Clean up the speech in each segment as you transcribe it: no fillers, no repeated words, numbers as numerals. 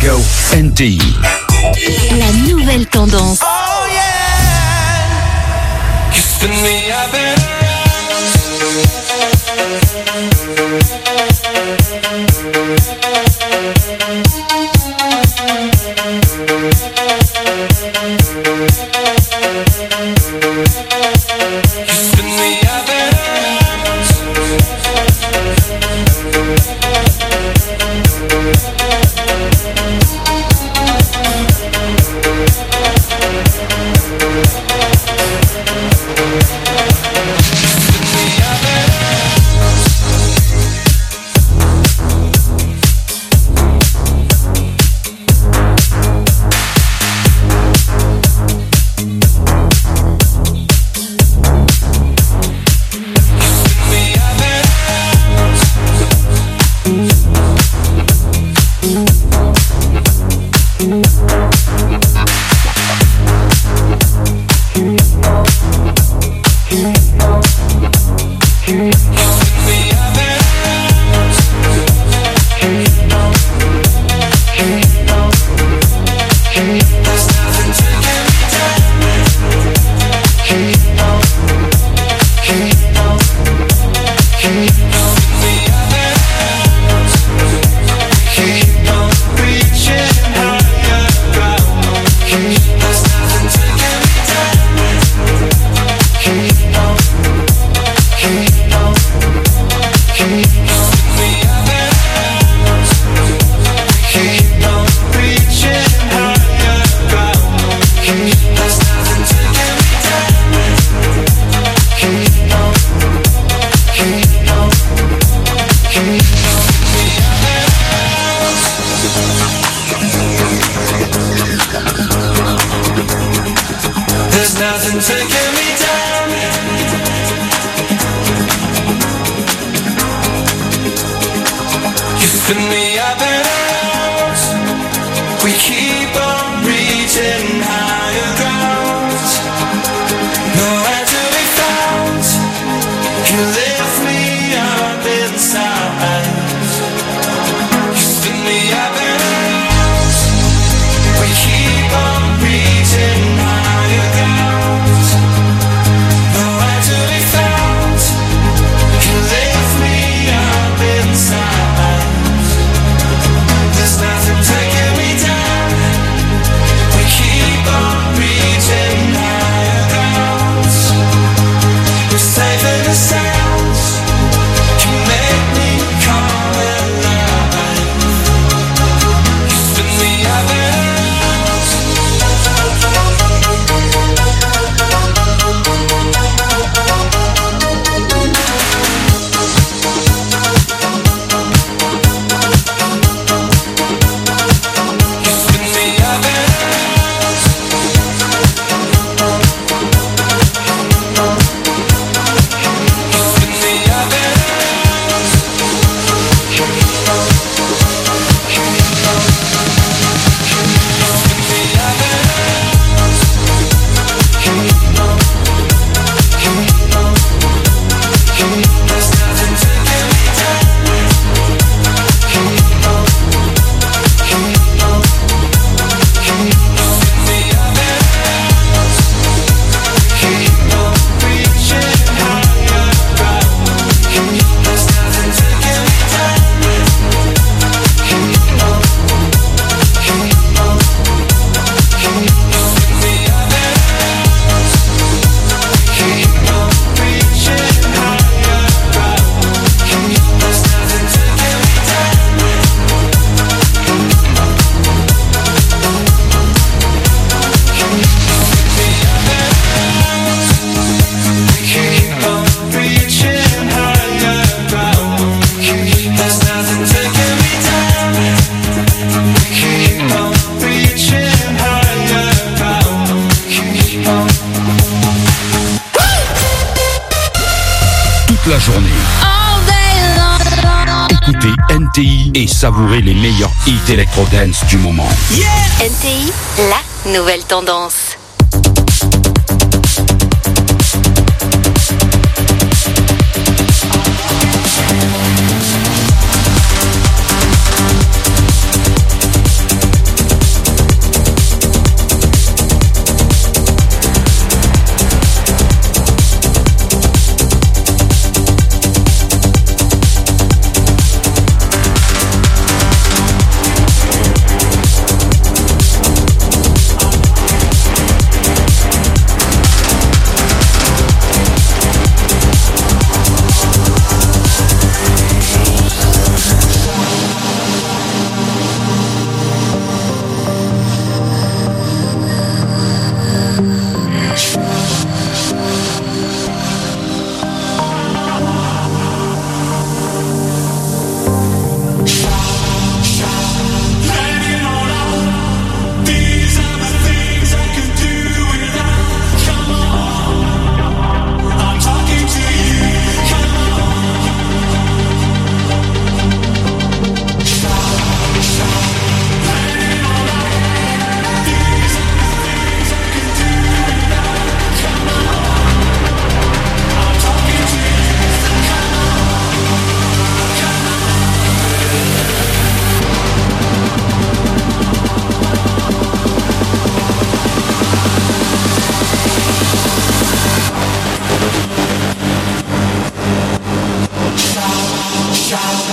Go NTI. La nouvelle tendance. Oh yeah, you spin me up and la journée. Écoutez NTI et savourez les meilleurs hits électro-dance du moment. Yeah! NTI, la nouvelle tendance.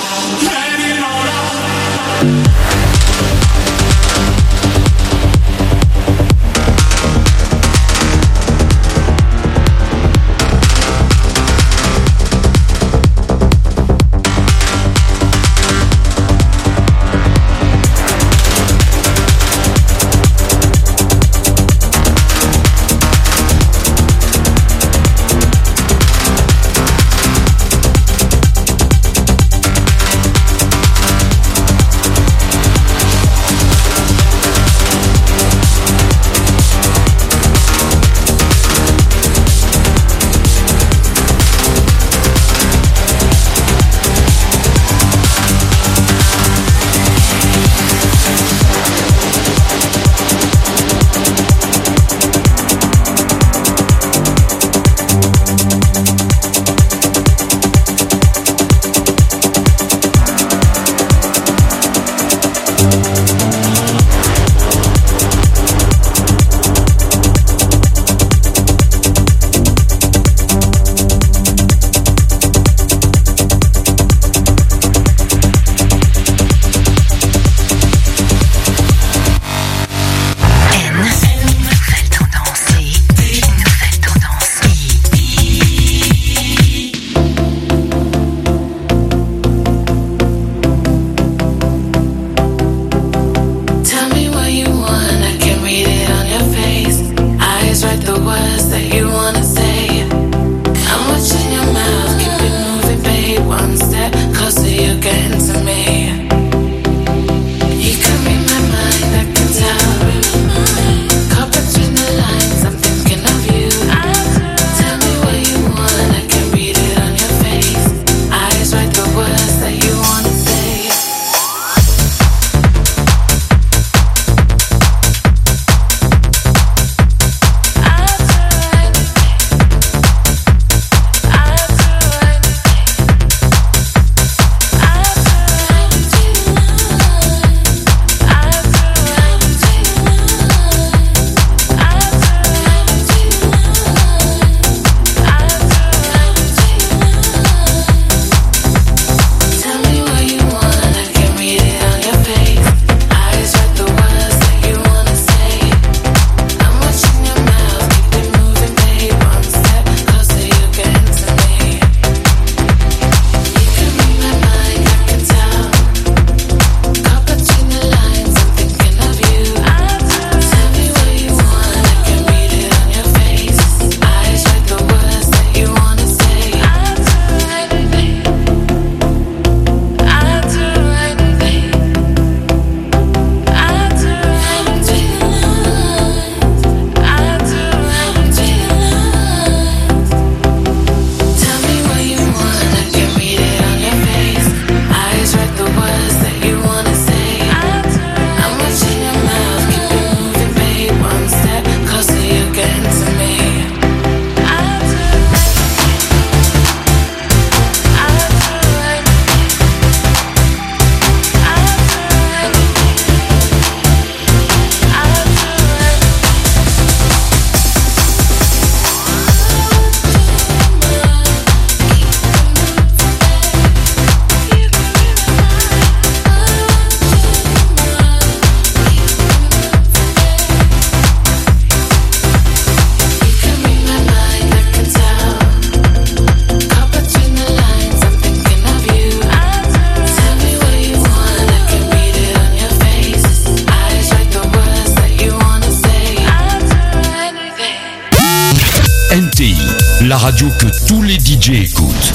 la radio que tous les DJ écoutent.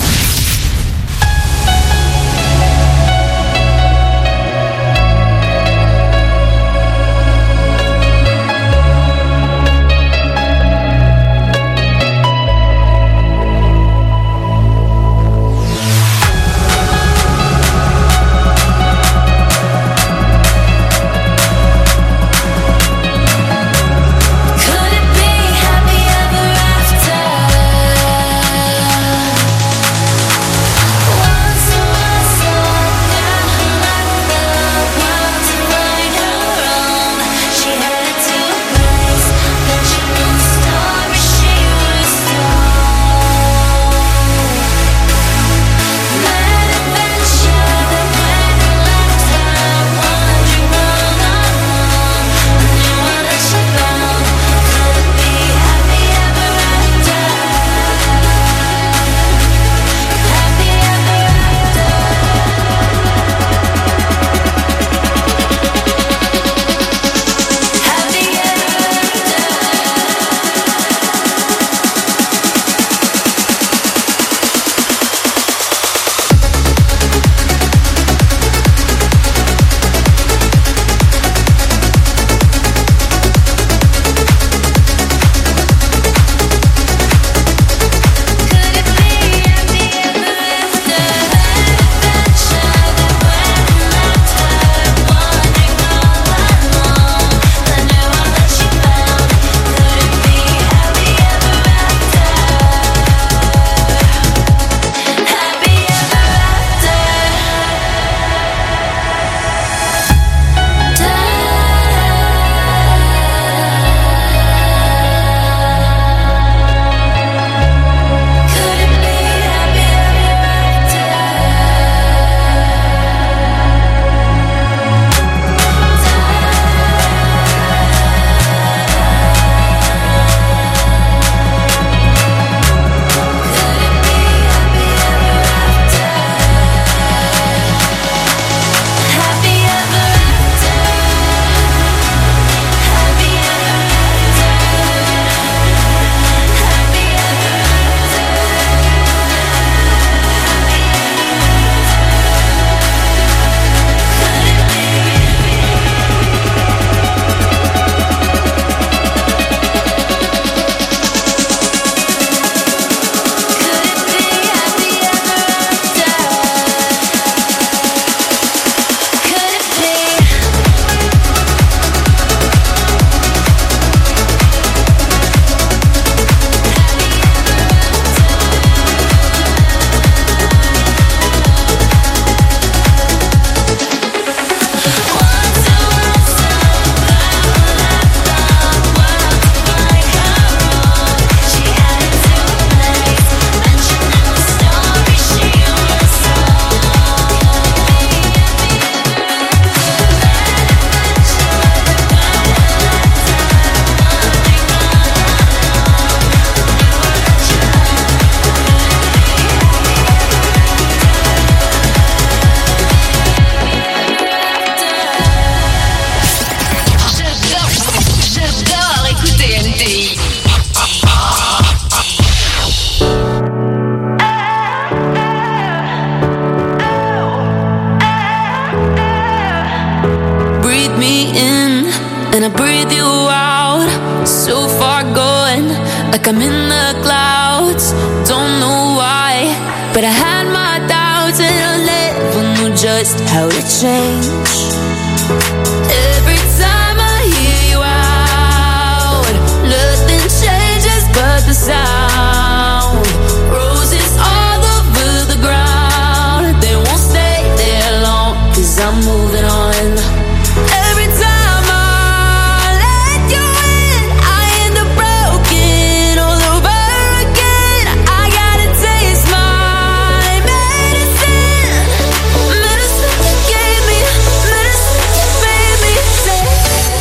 and I breathe you out. So far gone, like I'm in the clouds. Don't know why, but I had my doubts and I never knew just how to change. Every time I hear you out, nothing changes but the sound. Roses all over the ground, they won't stay there long, 'cause I'm moving on. Every time I let you in, I end up broken all over again. I gotta taste my medicine. Medicine you gave me, medicine you made me take.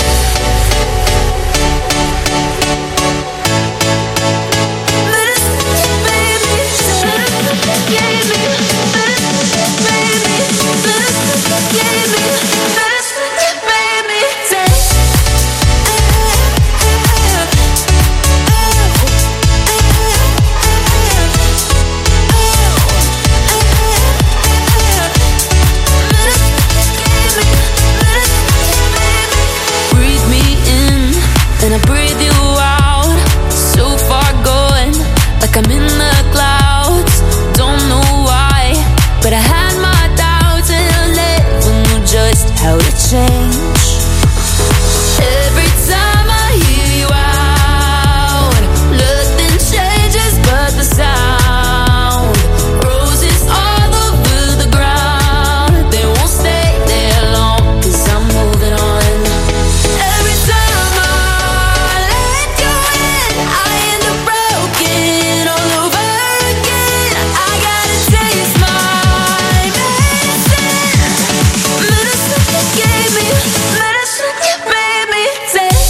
Medicine you made me take. Medicine you gave me, medicine you made me. Medicine you gave me, medicine you made me take. Breathe me in and I breathe you out. So far gone, like I'm in the clouds. Don't know why, but I had my doubts and I never knew just how to change. Every time I hear you out, nothing changes but the sound. Roses all over the ground, they won't stay there long, 'cause I'm moving on. Every time I let you in, I end up broken all over again. I gotta taste my medicine. Medicine you gave me, medicine you made me take.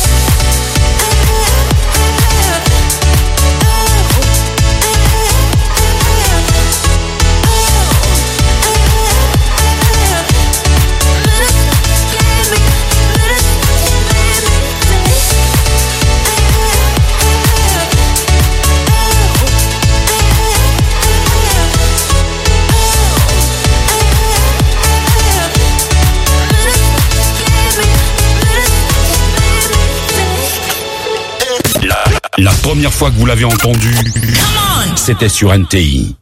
La première fois que vous l'avez entendu, c'était sur NTI.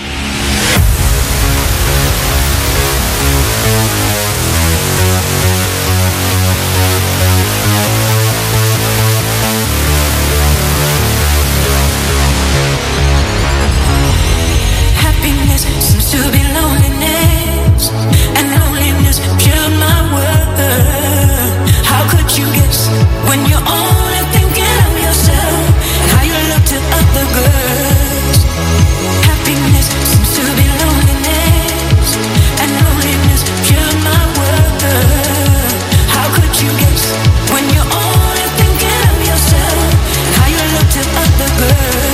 Happiness seems to be loneliness, and loneliness killed my world. How could you guess when you're only thinking of yourself and how you look to other girls? Happiness seems to be loneliness, and loneliness killed my world. How could you guess when you're only thinking of yourself and how you look to other girls?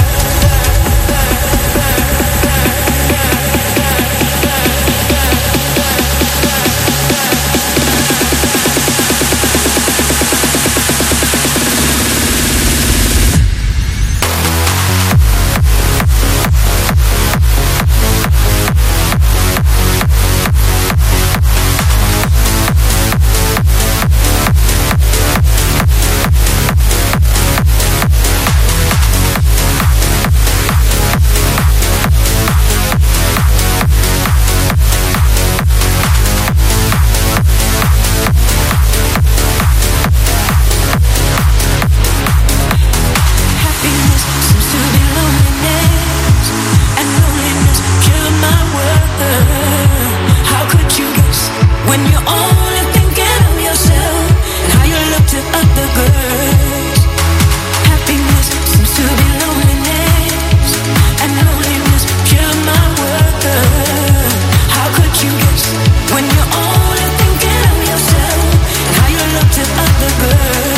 Happiness seems to be loneliness, and loneliness killed my world. How could you guess when you're only thinking of yourself and how you look to other girls? Happiness seems to be loneliness, and loneliness killed my world. How could you guess when you're only thinking of yourself and how you look to other girls?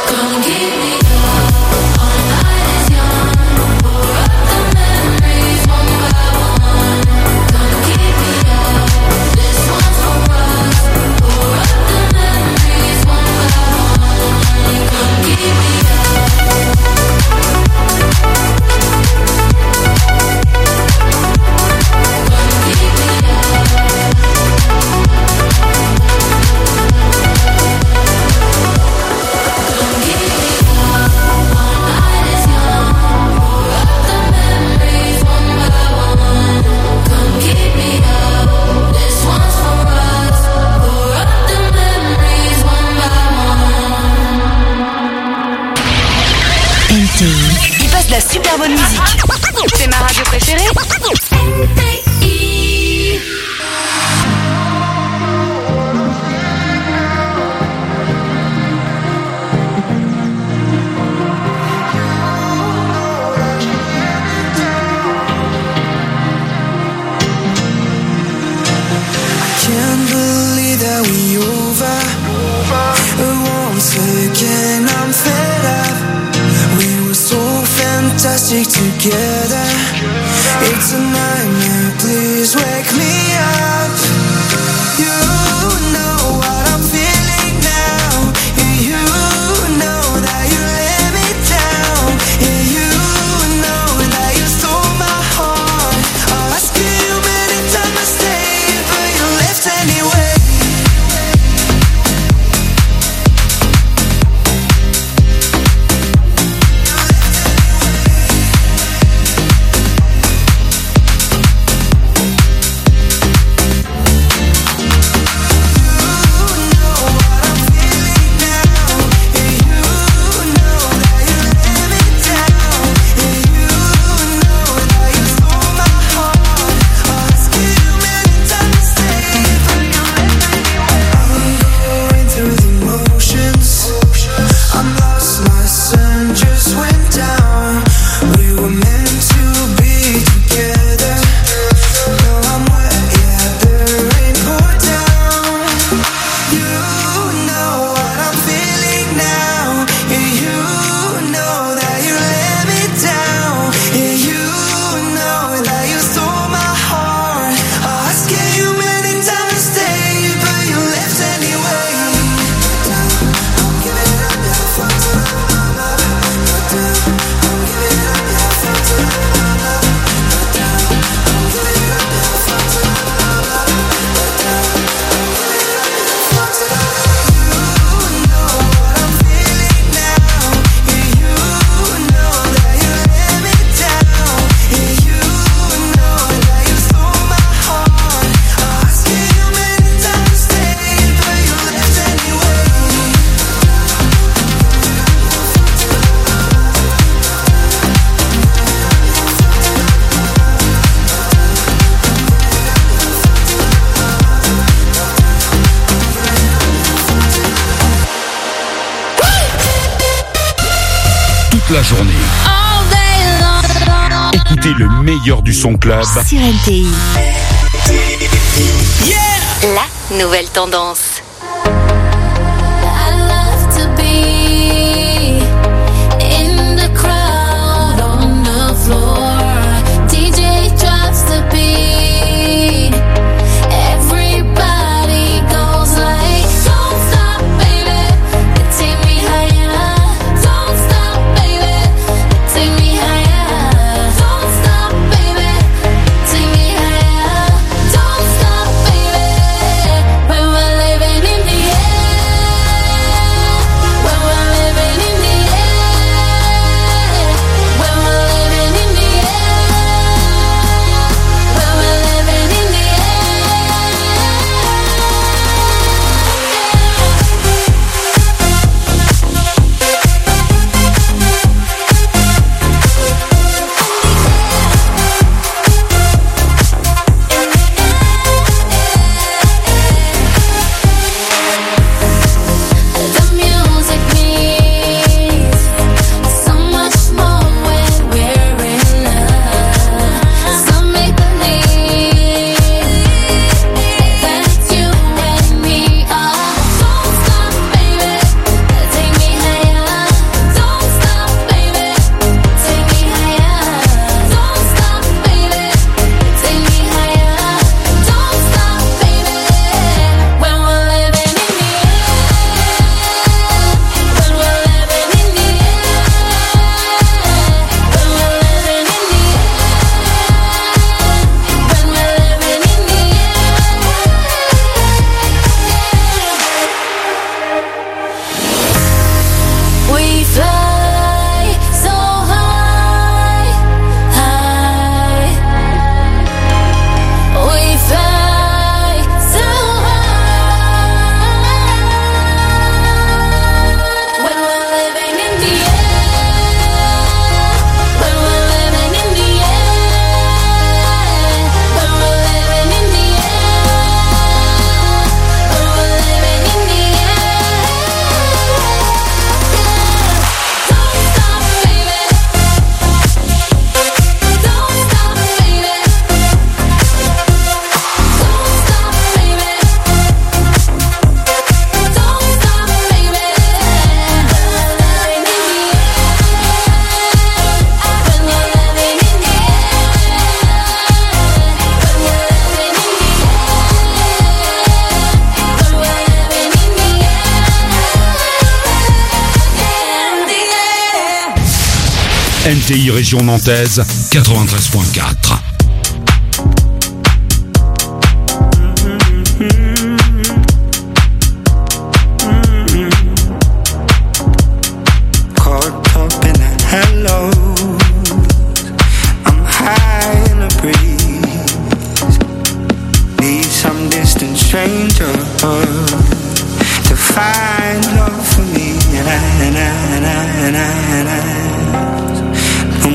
Il passe de la super bonne musique. C'est ma radio préférée. Can't believe that we over. Once again I'm fed up. We were so fantastic together. It's a nightmare, please wake me up. You know what I'm feeling now. You know that you let me down. You know that you stole my heart. I asked you many times to stay, but you left anyway. La journée. Écoutez le meilleur du son club sur LTI. La nouvelle tendance. Living NTI Région Nantaise, 93.4. Stranger to find love for me, and I oh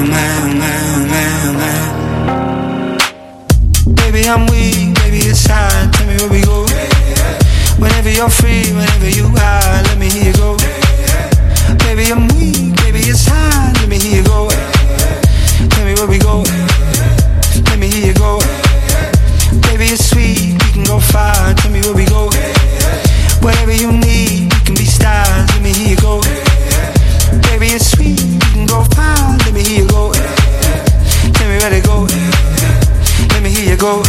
my. Baby, I'm weak, baby, it's hard. Tell me where we go. Whenever you're free, whenever you are, let me hear you go. Baby, I'm weak, baby, it's hard. Let me hear you go. Tell me where we go. Let me hear you go. Baby, it's sweet, we can go far. Tell me where we go. Whatever you need, we can be stars. Let me hear you go. Baby, it's sweet, we can go far. Let me hear you go. Tell me where to go. Let me hear you go.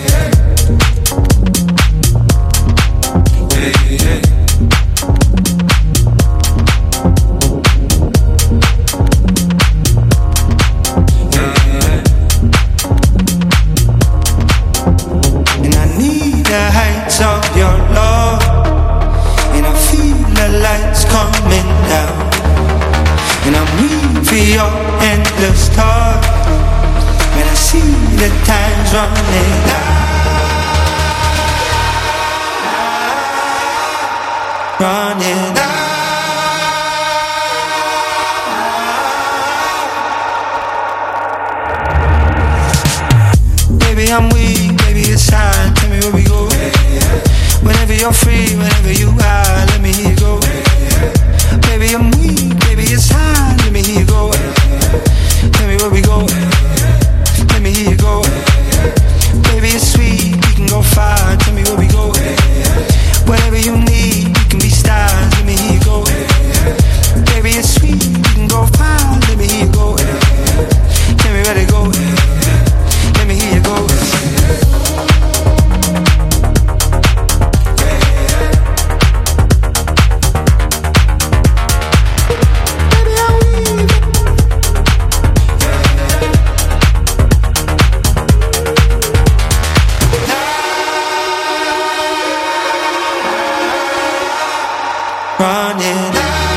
The heights of your love, and I feel the lights coming down, and I'm waiting for your endless talk. When I see the time's running out, running out. Baby, I'm weak, baby, it's hard. Tell me where we go. Whenever you're free, whenever you are, let me hear you go. Baby, I'm weak, baby, it's hard. Let me hear you go. Tell me where we go. Let me hear you go. Baby, it's sweet, we can go far. Tell me where we go. Whatever you need, we can be stars. Let me hear you go. Baby, it's sweet, we can go far. Let me hear you go. Tell me where to go. Let me hear you go. Running.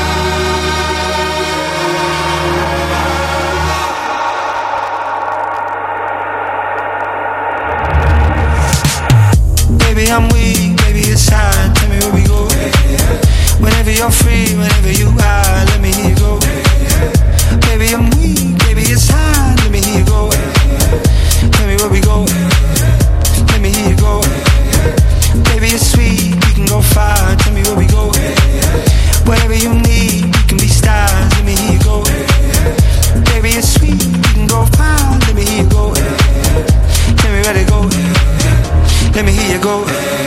Baby, I'm weak, baby, it's hard. Tell me where we go. Whenever you're free, whenever you are, let me hear you go. Baby, I'm weak, baby, it's hard. Let me hear you go. Tell me where we go. Let me hear you go. Baby, it's sweet, we can go far. Tell me where we go. Whatever you need, we can be stars. Let me hear you go. Baby, it's sweet, we can go far. Let me hear you go. Tell me where to go. Let me hear you go.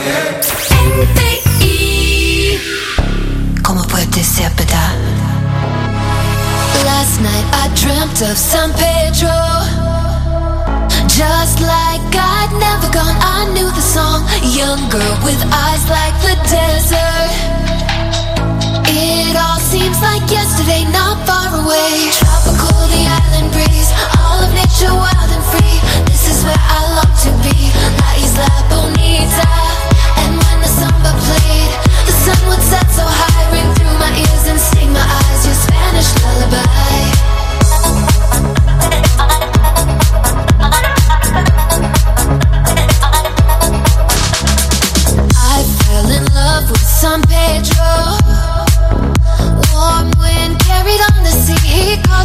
NTI. ¿Cómo puede ser verdad? Last night I dreamt of San Pedro. Just like I'd never gone, I knew the song. Young girl with eyes like the desert. It all seems like yesterday, not far away. Tropical, the island breeze, all of nature wild and free. This is where I long to be, La Isla Bonita. And when the samba played, the sun would set so high, ring through my ears and sting my eyes, your Spanish lullaby. I fell in love with San Pedro. Warm wind carried on the sea, he called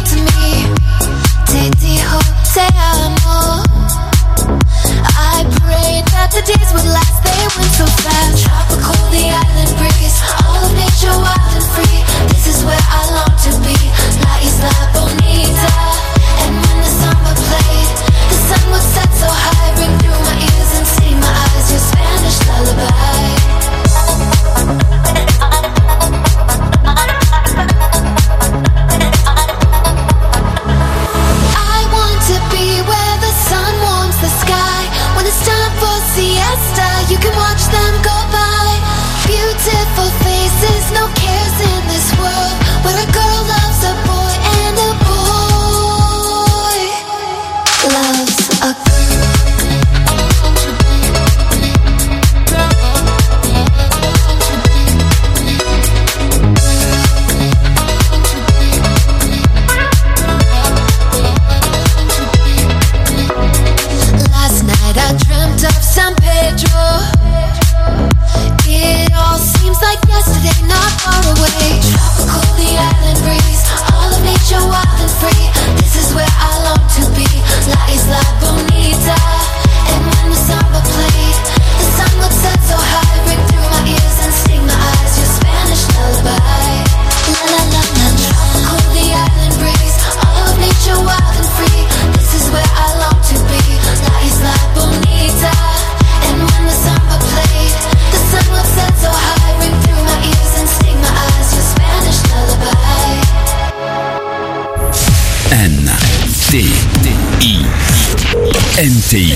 NTI.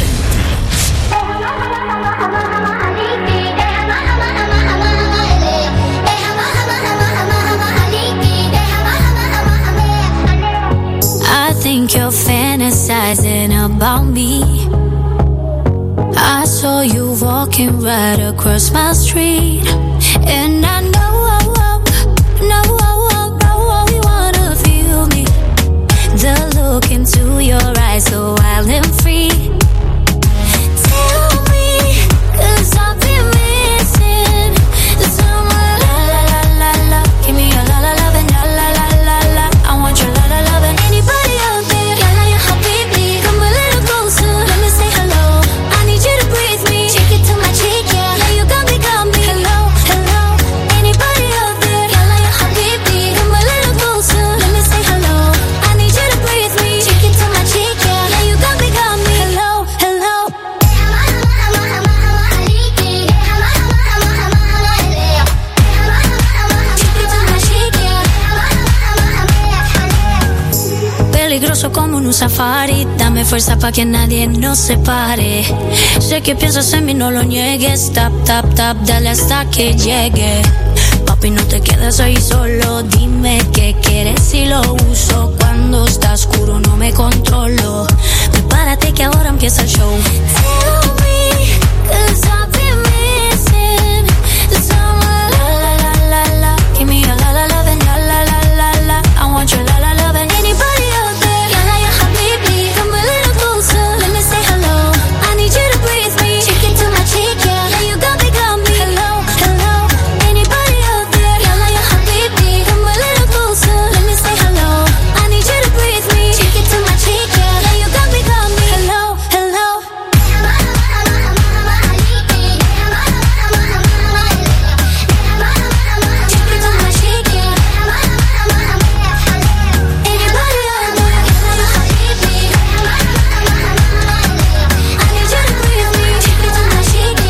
I think you're fantasizing about me. I saw you walking right across my street, and I know you wanna feel me. The look into your eyes, so wild and free. Tell me, 'cause I've been missing someone. La la la la la, give me a la la love and la la la la la. I want your la la love and anybody out there. La la ya habibi, come a little closer, let me say hello. I need you to breathe me, take it to my cheek, yeah. Now you got me. Hello, hello, anybody out there? La la ya habibi, come a little closer, let me say hello. I need you to breathe me, take it to my cheek, yeah. Now you got me. Hello, hello. Peligroso como un safari, dame fuerza pa' que nadie nos separe. Sé que piensas en mí, no lo niegues. Tap, tap, tap, dale hasta que llegue. Papi, no te quedes ahí solo, dime qué quieres y lo uso. Cuando está oscuro no me controlo. Prepárate que ahora empieza el show. Tell me, 'cause I've been missing someone. La la la la la, give me a la la love and la la la la la. I want your la la love and anybody out there. La la ya habibi, come a little closer, let me say hello. I need you to breathe me, take it to my cheek, yeah. Now you got me. Hello, hello, anybody out there? La la ya habibi, come a little closer, let me say hello. I need you to breathe me, take it to my cheek, yeah. Now you got me. Hello, hello. Take it to my cheek, yeah. Anybody out there? La la ya habibi, I need you to breathe me, take it to my cheek,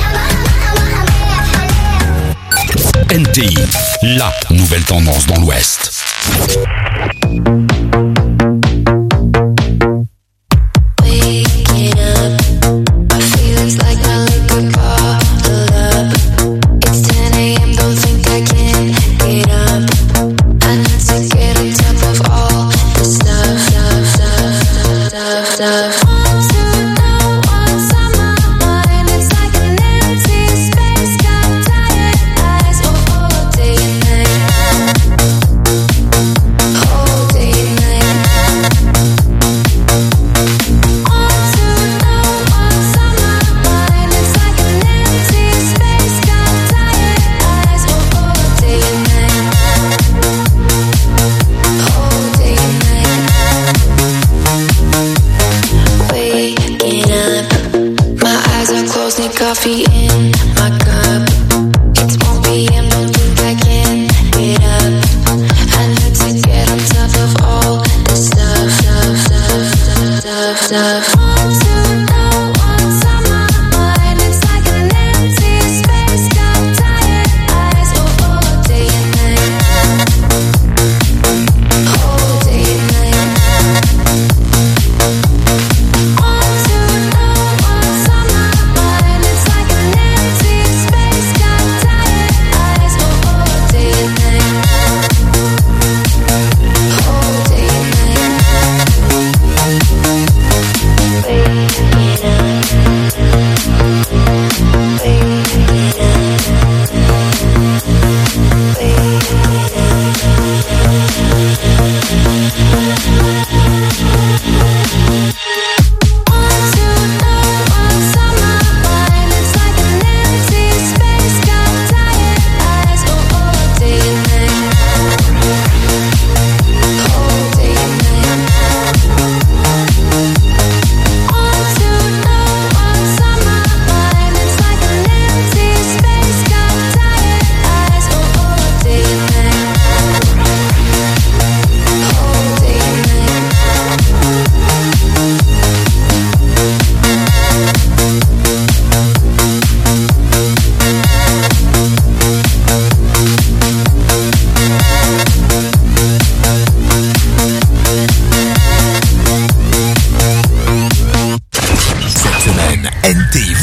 yeah. NTI, la nouvelle tendance dans l'Ouest. Waking up, my feelings like my liquor bottled up. It's 10 a.m., don't think I can get up. I need to get on top of all the stuff. Want to know what's on my mind. It's like an empty space, got tired eyes all day and night.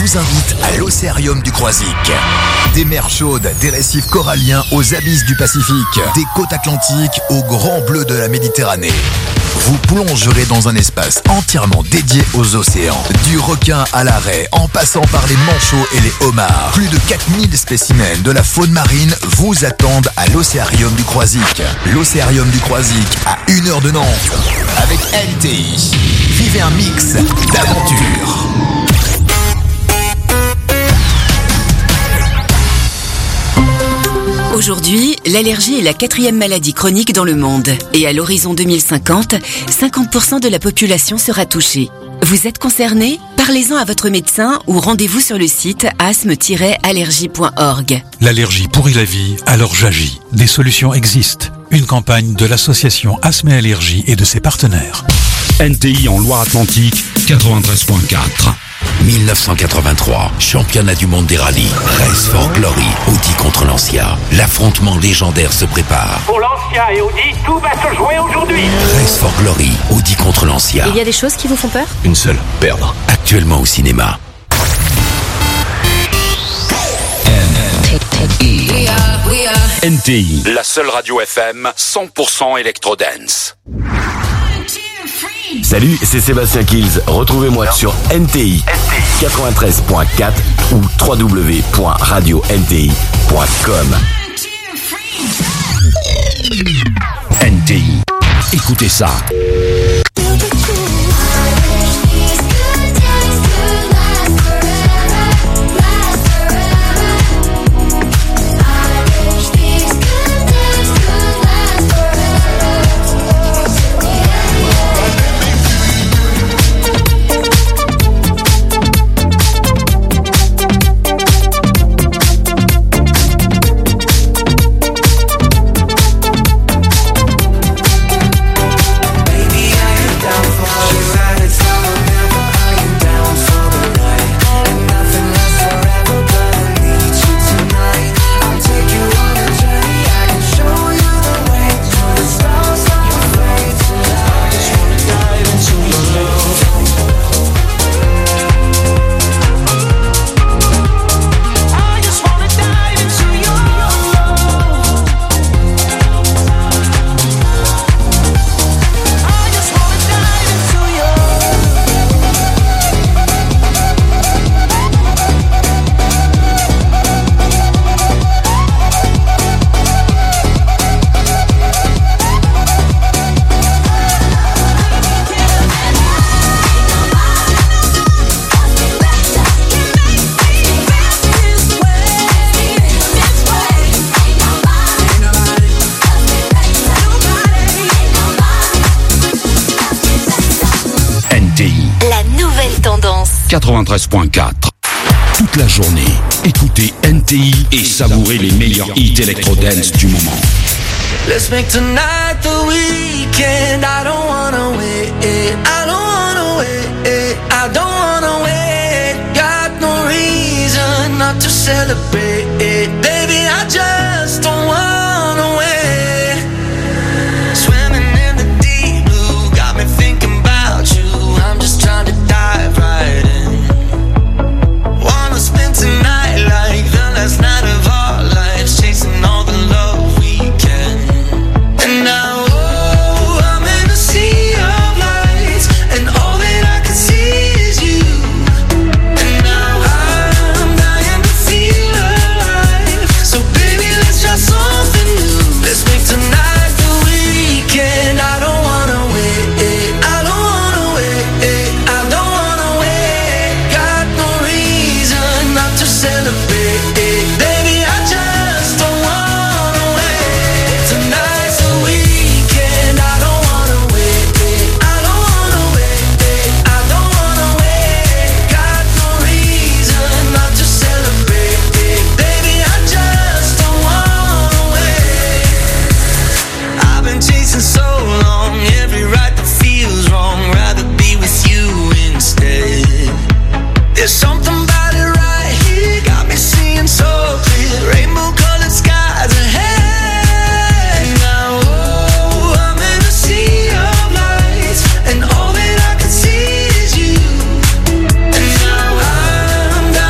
vous invite à l'Océarium du Croisic. Des mers chaudes, des récifs coralliens aux abysses du Pacifique, des côtes atlantiques aux grands bleus de la Méditerranée. Vous plongerez dans un espace entièrement dédié aux océans. Du requin à la raie, en passant par les manchots et les homards. Plus de 4000 spécimens de la faune marine vous attendent à l'Océarium du Croisic. L'Océarium du Croisic, à 1 heure de Nantes, avec NTI. Vivez un mix d'aventures. Aujourd'hui, l'allergie est la 4e maladie chronique dans le monde. Et à l'horizon 2050, 50% de la population sera touchée. Vous êtes concerné ? Parlez-en à votre médecin ou rendez-vous sur le site asthme-allergie.org. L'allergie pourrit la vie, alors j'agis. Des solutions existent. Une campagne de l'association Asthme et Allergie et de ses partenaires. NTI en Loire-Atlantique, 93.4. 1983, championnat du monde des rallyes, Race for Glory, Audi contre Lancia. L'affrontement légendaire se prépare. Pour Lancia et Audi, tout va se jouer aujourd'hui. Race for Glory, Audi contre Lancia. Il y a des choses qui vous font peur ? Une seule, perdre. Actuellement au cinéma. NTI, la seule radio FM 100% électro-dance. Salut, c'est Sébastien Kills. Retrouvez-moi sur NTI 93.4 ou www.radio-nti.com. NTI, écoutez ça. La nouvelle tendance. 93.4. Toute la journée, écoutez NTI et savourez les meilleurs hits électro-dance du moment. Let's make tonight the weekend. I don't wanna wait. I don't wanna wait. I don't wanna wait. Got no reason not to celebrate. Baby, I just don't wanna wait. Swimming in the deep blue, got me thinking about you. I'm just trying to dive right in. Wanna spend tonight like the last night of our lives, chasing all the love we can. And now, oh, I'm in a sea of lights, and all that I can see is you. And now I'm dying to feel alive. So baby, let's try something new. Let's make tonight the weekend. I don't wanna wait. I don't wanna wait. I don't wanna wait. Got no reason not to celebrate. Baby, I just don't wanna wait. Tonight's the weekend. I don't wanna wait. I don't wanna wait. I don't wanna wait. Got no reason not to celebrate. Baby, I just don't wanna wait. I've been chasing so long, every right that feels wrong. Rather be with you instead. There's something about it right here, got me seeing so clear. Rainbow colored skies ahead. Now, oh, I'm in a sea of lights, and all that I can see is you. And now I'm dying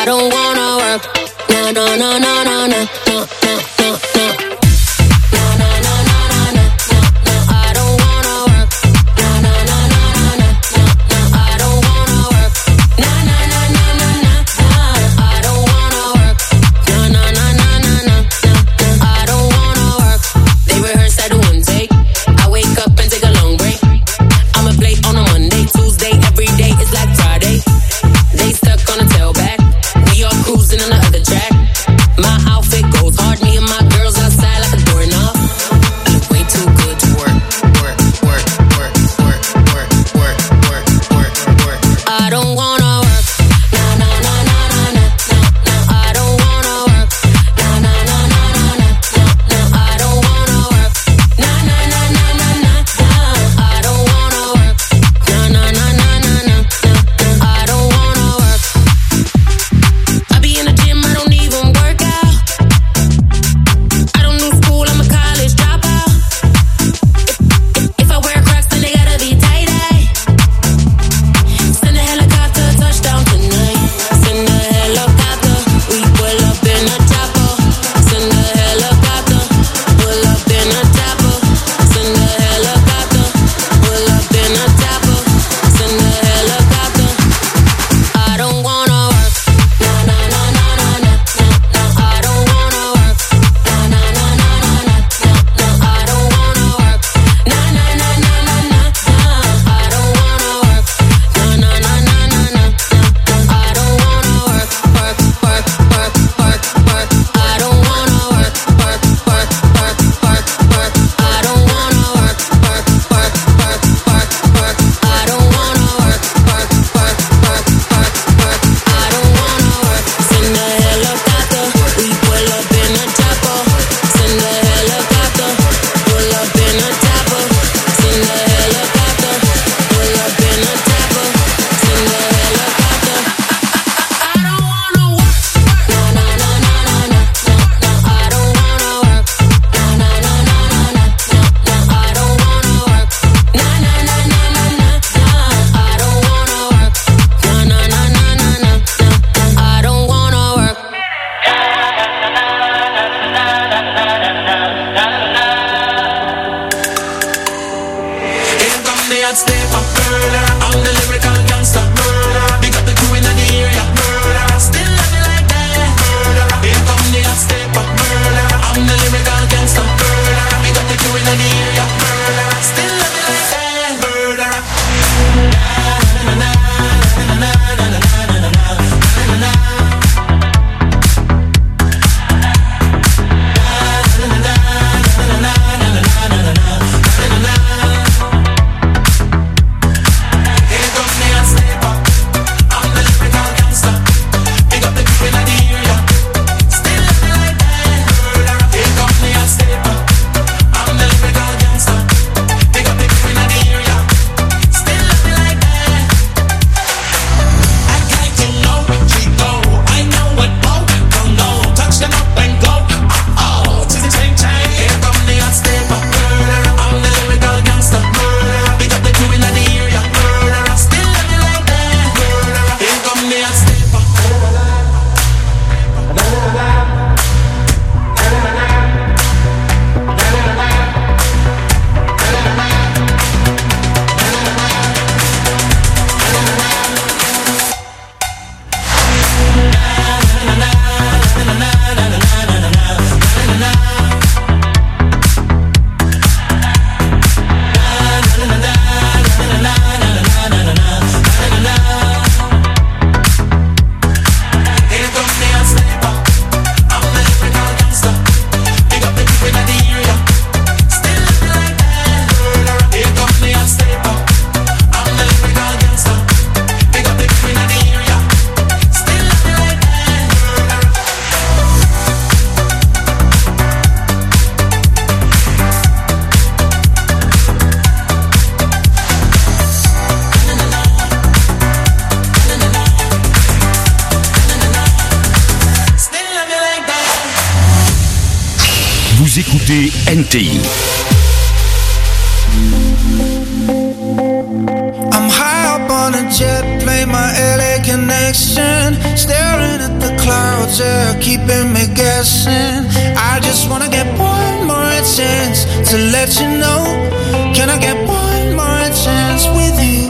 I don't wanna work. No, no, no, no, no, no, no, no, no, no. Vous écoutez NTI. I'm high up on a jet plane, my LA connection, staring at clouds are keeping me guessing. I just wanna get one more chance to let you know. Can I get one more chance with you?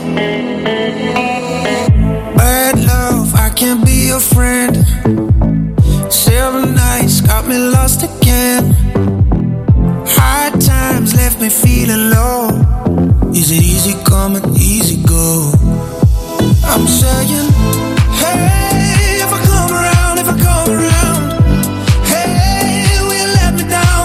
Bad love, I can't be your friend. Several nights got me lost again. Hard times left me feeling low. Is it easy coming, easy go? I'm saying, hey, if I come around, hey, will you let me down,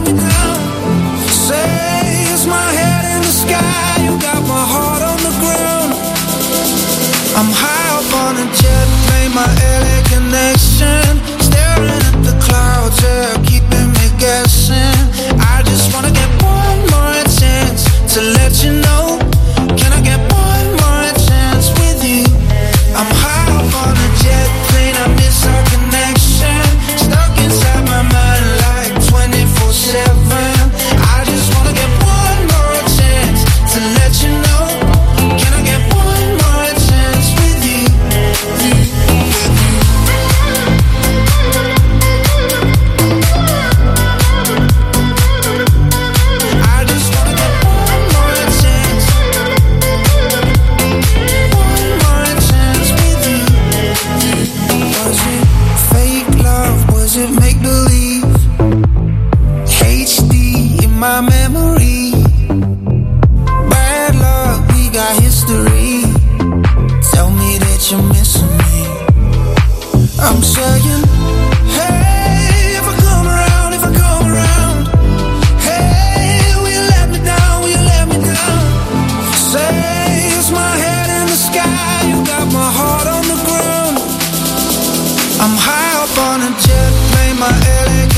Say, it's my head in the sky, you got my heart on the ground. I'm high up on a jet plane, my LA connection. Staring at the clouds, yeah, keeping me guessing. I just wanna get one more chance to let you know. Can I get one more chance with you? I'm high up on a jet plane, I miss our connection. Stuck inside my mind like 24/7. I just wanna get one more chance to let you know. Can I get one more chance with you? I just wanna get one more chance. One more chance with you. Was it fake love? Was it make believe? HD in my memory. Bad luck, we got history. Tell me that you're missing me. I'm saying, hey, if I come around, hey, will you let me down, Say, it's my head in the sky, you got my heart on the ground. I'm high up on a jet plane, my LA